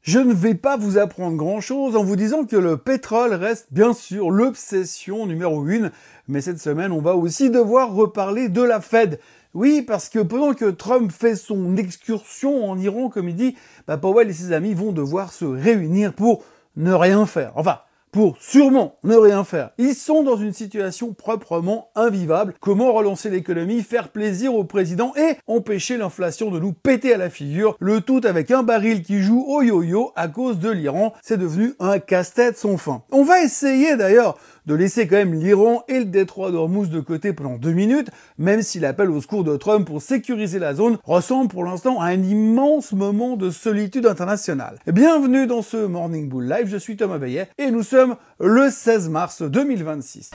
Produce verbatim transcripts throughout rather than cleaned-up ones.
Je ne vais pas vous apprendre grand-chose en vous disant que le pétrole reste bien sûr l'obsession numéro une, mais cette semaine, on va aussi devoir reparler de la Fed. Oui, parce que pendant que Trump fait son excursion en Iran, comme il dit, bah Powell et ses amis vont devoir se réunir pour ne rien faire. Enfin, pour sûrement ne rien faire. Ils sont dans une situation proprement invivable. Comment relancer l'économie, faire plaisir au président et empêcher l'inflation de nous péter à la figure, le tout avec un baril qui joue au yo-yo à cause de l'Iran. C'est devenu un casse-tête sans fin. On va essayer d'ailleurs de laisser quand même l'Iran et le détroit d'Ormuz de côté pendant deux minutes, même si l'appel au secours de Trump pour sécuriser la zone ressemble pour l'instant à un immense moment de solitude internationale. Bienvenue dans ce Morning Bull Live, je suis Thomas Veillet et nous sommes le seize mars deux mille vingt-six.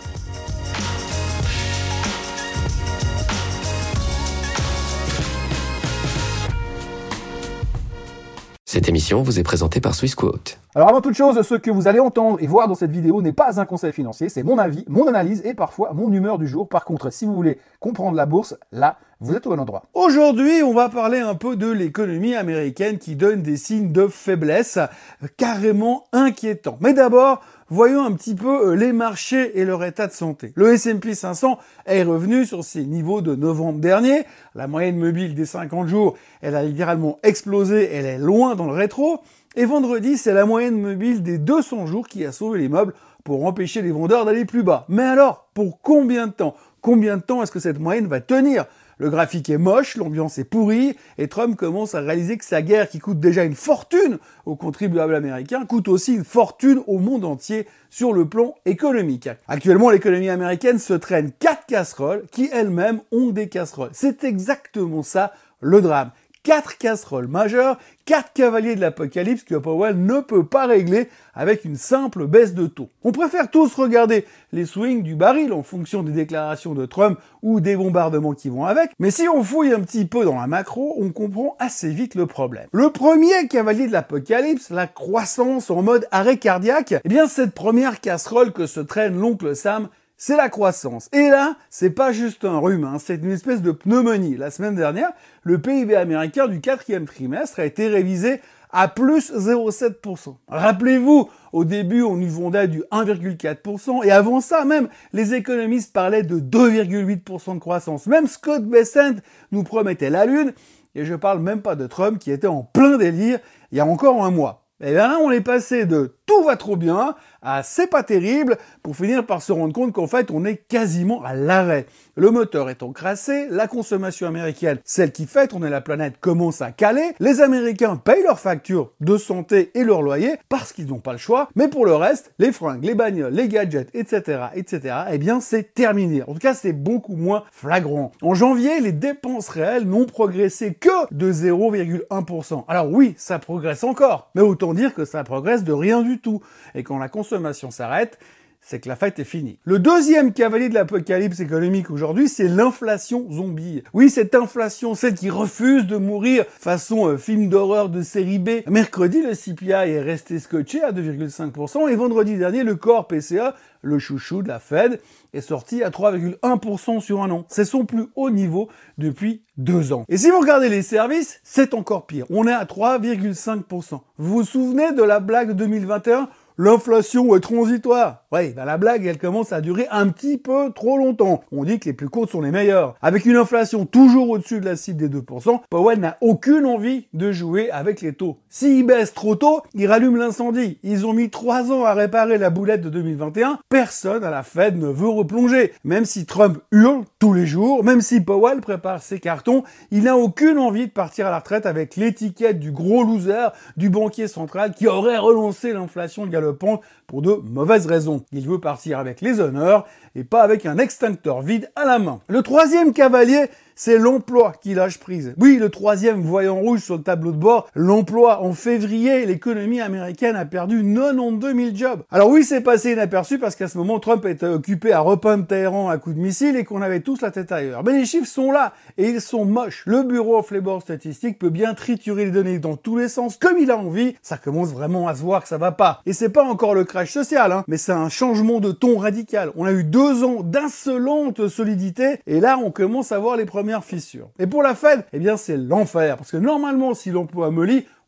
Cette émission vous est présentée par Swissquote. Alors avant toute chose, ce que vous allez entendre et voir dans cette vidéo n'est pas un conseil financier, c'est mon avis, mon analyse et parfois mon humeur du jour. Par contre, si vous voulez comprendre la bourse, là, vous êtes au bon endroit. Aujourd'hui, on va parler un peu de l'économie américaine qui donne des signes de faiblesse carrément inquiétants. Mais d'abord, voyons un petit peu les marchés et leur état de santé. Le S and P cinq cents est revenu sur ses niveaux de novembre dernier. La moyenne mobile des cinquante jours, elle a littéralement explosé, elle est loin dans le rétro. Et vendredi, c'est la moyenne mobile des deux cents jours qui a sauvé les meubles pour empêcher les vendeurs d'aller plus bas. Mais alors, pour combien de temps ? Combien de temps est-ce que cette moyenne va tenir ? Le graphique est moche, l'ambiance est pourrie, et Trump commence à réaliser que sa guerre, qui coûte déjà une fortune aux contribuables américains, coûte aussi une fortune au monde entier sur le plan économique. Actuellement, l'économie américaine se traîne quatre casseroles qui elles-mêmes ont des casseroles. C'est exactement ça le drame. Quatre casseroles majeures, quatre cavaliers de l'apocalypse que Powell ne peut pas régler avec une simple baisse de taux. On préfère tous regarder les swings du baril en fonction des déclarations de Trump ou des bombardements qui vont avec, mais si on fouille un petit peu dans la macro, on comprend assez vite le problème. Le premier cavalier de l'apocalypse, la croissance en mode arrêt cardiaque, eh bien cette première casserole que se traîne l'oncle Sam, c'est la croissance. Et là, c'est pas juste un rhume, hein, c'est une espèce de pneumonie. La semaine dernière, le P I B américain du quatrième trimestre a été révisé à plus zéro virgule sept pour cent. Rappelez-vous, au début, on nous vendait du un virgule quatre pour cent, et avant ça même, les économistes parlaient de deux virgule huit pour cent de croissance. Même Scott Bessent nous promettait la lune, et je parle même pas de Trump qui était en plein délire il y a encore un mois. Et bien là, on est passé de tout va trop bien à c'est pas terrible pour finir par se rendre compte qu'en fait, on est quasiment à l'arrêt. Le moteur est encrassé, la consommation américaine, celle qui fait tourner la planète, commence à caler. Les Américains payent leurs factures de santé et leur loyer parce qu'ils n'ont pas le choix. Mais pour le reste, les fringues, les bagnoles, les gadgets, et cetera, et cetera, eh bien, c'est terminé. En tout cas, c'est beaucoup moins flagrant. En janvier, les dépenses réelles n'ont progressé que de zéro virgule un pour cent. Alors oui, ça progresse encore, mais autant dire que ça progresse de rien du tout. Et quand la consommation s'arrête, c'est que la fête est finie. Le deuxième cavalier de l'apocalypse économique aujourd'hui, c'est l'inflation zombie. Oui, cette inflation, celle qui refuse de mourir façon euh, film d'horreur de série B. Mercredi, le C P I est resté scotché à deux virgule cinq pour cent et vendredi dernier, le core P C E, le chouchou de la Fed, est sorti à trois virgule un pour cent sur un an. C'est son plus haut niveau depuis deux ans. Et si vous regardez les services, c'est encore pire. On est à trois virgule cinq pour cent. Vous vous souvenez de la blague deux mille vingt et un ? L'inflation est transitoire. Oui, ben la blague, elle commence à durer un petit peu trop longtemps. On dit que les plus courtes sont les meilleures. Avec une inflation toujours au-dessus de la cible des deux pour cent, Powell n'a aucune envie de jouer avec les taux. S'ils baissent trop tôt, ils rallument l'incendie. Ils ont mis trois ans à réparer la boulette de deux mille vingt et un. Personne à la Fed ne veut replonger. Même si Trump hurle tous les jours, même si Powell prépare ses cartons, il n'a aucune envie de partir à la retraite avec l'étiquette du gros loser du banquier central qui aurait relancé l'inflation galopante pour de mauvaises raisons. Il veut partir avec les honneurs et pas avec un extincteur vide à la main. Le troisième cavalier, c'est l'emploi qui lâche prise. Oui, le troisième voyant rouge sur le tableau de bord, l'emploi. En février, l'économie américaine a perdu quatre-vingt-douze mille jobs. Alors oui, c'est passé inaperçu parce qu'à ce moment, Trump était occupé à repeindre Téhéran à coups de missiles et qu'on avait tous la tête ailleurs. Mais les chiffres sont là et ils sont moches. Le Bureau of Labor Statistics peut bien triturer les données dans tous les sens comme il a envie. Ça commence vraiment à se voir que ça va pas. Et c'est pas encore le crash social, hein, mais c'est un changement de ton radical. On a eu deux ans d'insolente solidité et là, on commence à voir les premières fissures. Et pour la Fed, eh bien, c'est l'enfer. Parce que normalement, si l'emploi mollit,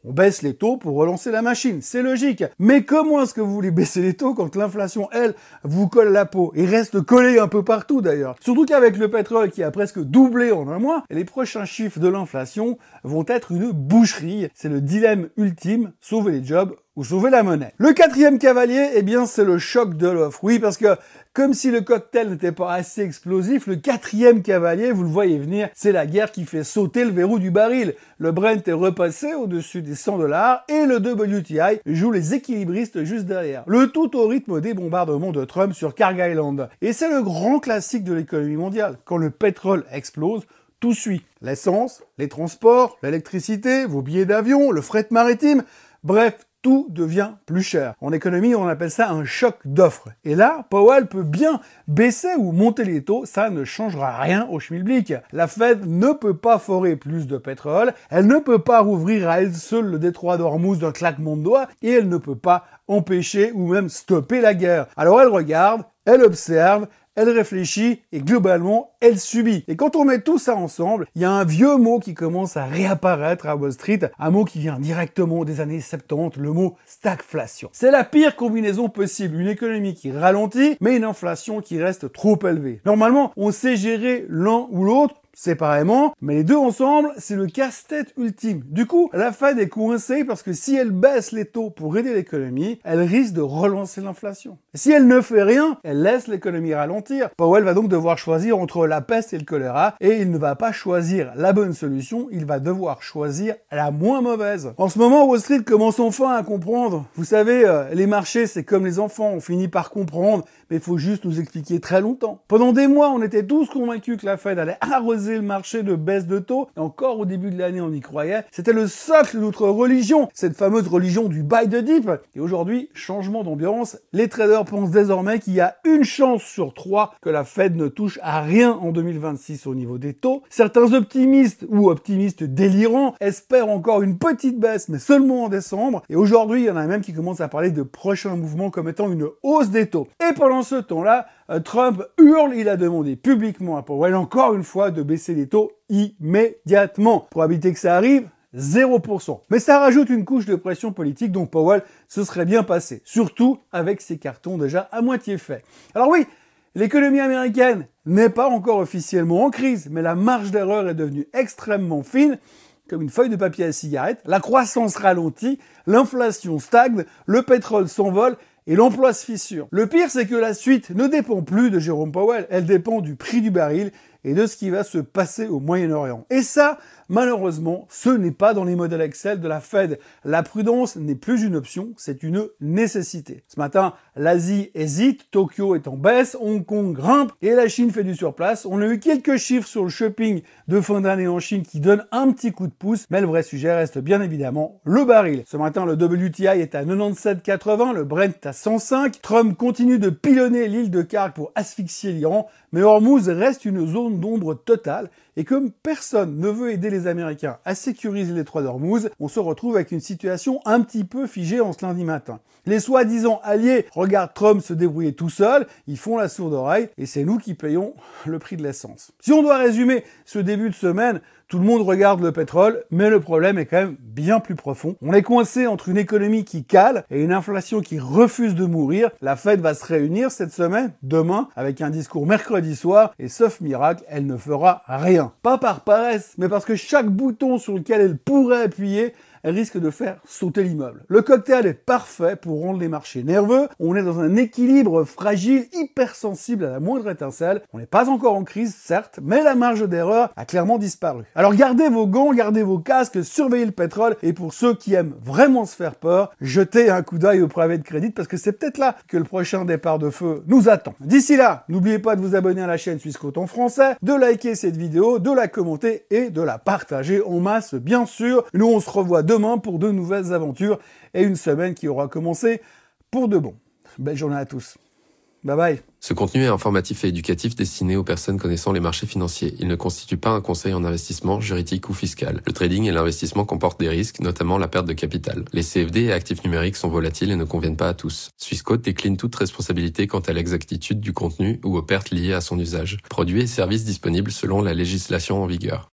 On baisse les taux pour relancer la machine, c'est logique. Mais comment est-ce que vous voulez baisser les taux quand l'inflation, elle, vous colle la peau et reste collée un peu partout d'ailleurs? Surtout qu'avec le pétrole qui a presque doublé en un mois, les prochains chiffres de l'inflation vont être une boucherie. C'est le dilemme ultime, sauver les jobs ou sauver la monnaie. Le quatrième cavalier, eh bien, c'est le choc de l'offre. Oui, parce que, comme si le cocktail n'était pas assez explosif, le quatrième cavalier, vous le voyez venir, c'est la guerre qui fait sauter le verrou du baril. Le Brent est repassé au-dessus des cent dollars et le W T I joue les équilibristes juste derrière. Le tout au rythme des bombardements de Trump sur Carg Island. Et c'est le grand classique de l'économie mondiale. Quand le pétrole explose, tout suit. L'essence, les transports, l'électricité, vos billets d'avion, le fret maritime, bref, tout devient plus cher. En économie, on appelle ça un choc d'offres. Et là, Powell peut bien baisser ou monter les taux, ça ne changera rien au schmilblick. La Fed ne peut pas forer plus de pétrole, elle ne peut pas rouvrir à elle seule le détroit d'Ormuz d'un claquement de doigts, et elle ne peut pas empêcher ou même stopper la guerre. Alors elle regarde, elle observe, elle réfléchit et globalement, elle subit. Et quand on met tout ça ensemble, il y a un vieux mot qui commence à réapparaître à Wall Street, un mot qui vient directement des années soixante-dix, le mot stagflation. C'est la pire combinaison possible, une économie qui ralentit, mais une inflation qui reste trop élevée. Normalement, on sait gérer l'un ou l'autre séparément, mais les deux ensemble, c'est le casse-tête ultime. Du coup, la Fed est coincée parce que si elle baisse les taux pour aider l'économie, elle risque de relancer l'inflation. Et si elle ne fait rien, elle laisse l'économie ralentir. Powell va donc devoir choisir entre la peste et le choléra, et il ne va pas choisir la bonne solution, il va devoir choisir la moins mauvaise. En ce moment, Wall Street commence enfin à comprendre. Vous savez, euh, les marchés, c'est comme les enfants, on finit par comprendre, mais il faut juste nous expliquer très longtemps. Pendant des mois, on était tous convaincus que la Fed allait arroser le marché de baisse de taux, et encore au début de l'année on y croyait, c'était le socle de notre religion, cette fameuse religion du buy the dip. Et aujourd'hui, changement d'ambiance, les traders pensent désormais qu'il y a une chance sur trois que la Fed ne touche à rien en deux mille vingt-six au niveau des taux. Certains optimistes ou optimistes délirants espèrent encore une petite baisse, mais seulement en décembre, et aujourd'hui il y en a même qui commencent à parler de prochains mouvements comme étant une hausse des taux. Et pendant ce temps-là, Trump hurle, il a demandé publiquement à Powell encore une fois de baisser les taux immédiatement. Probabilité que ça arrive, zéro pour cent. Mais ça rajoute une couche de pression politique dont Powell se serait bien passé, surtout avec ses cartons déjà à moitié faits. Alors oui, l'économie américaine n'est pas encore officiellement en crise, mais la marge d'erreur est devenue extrêmement fine, comme une feuille de papier à cigarette, la croissance ralentit, l'inflation stagne, le pétrole s'envole, et l'emploi se fissure. Le pire, c'est que la suite ne dépend plus de Jérôme Powell, elle dépend du prix du baril et de ce qui va se passer au Moyen-Orient. Et ça, malheureusement, ce n'est pas dans les modèles Excel de la Fed. La prudence n'est plus une option, c'est une nécessité. Ce matin, l'Asie hésite, Tokyo est en baisse, Hong Kong grimpe et la Chine fait du surplace. On a eu quelques chiffres sur le shopping de fin d'année en Chine qui donnent un petit coup de pouce, mais le vrai sujet reste bien évidemment le baril. Ce matin, le W T I est à quatre-vingt-dix-sept virgule quatre-vingts, le Brent est à cent cinq. Trump continue de pilonner l'île de Carg pour asphyxier l'Iran, mais Hormuz reste une zone d'ombre totale. Et comme personne ne veut aider les Américains à sécuriser les détroit d'Ormuz, on se retrouve avec une situation un petit peu figée en ce lundi matin. Les soi-disant alliés regardent Trump se débrouiller tout seul, ils font la sourde oreille, et c'est nous qui payons le prix de l'essence. Si on doit résumer ce début de semaine, tout le monde regarde le pétrole, mais le problème est quand même bien plus profond. On est coincé entre une économie qui cale et une inflation qui refuse de mourir. La Fed va se réunir cette semaine, demain, avec un discours mercredi soir, et sauf miracle, elle ne fera rien. Pas par paresse, mais parce que chaque bouton sur lequel elle pourrait appuyer, elle risque de faire sauter l'immeuble. Le cocktail est parfait pour rendre les marchés nerveux. On est dans un équilibre fragile, hypersensible à la moindre étincelle. On n'est pas encore en crise, certes, mais la marge d'erreur a clairement disparu. Alors gardez vos gants, gardez vos casques, surveillez le pétrole, et pour ceux qui aiment vraiment se faire peur, jetez un coup d'œil au private credit, parce que c'est peut-être là que le prochain départ de feu nous attend. D'ici là, n'oubliez pas de vous abonner à la chaîne Swissquote en français, de liker cette vidéo, de la commenter et de la partager en masse, bien sûr. Nous, on se revoit demain demain pour de nouvelles aventures et une semaine qui aura commencé pour de bon. Belle journée à tous. Bye bye. Ce contenu est informatif et éducatif destiné aux personnes connaissant les marchés financiers. Il ne constitue pas un conseil en investissement, juridique ou fiscal. Le trading et l'investissement comportent des risques, notamment la perte de capital. Les C F D et actifs numériques sont volatiles et ne conviennent pas à tous. Swissquote décline toute responsabilité quant à l'exactitude du contenu ou aux pertes liées à son usage. Produits et services disponibles selon la législation en vigueur.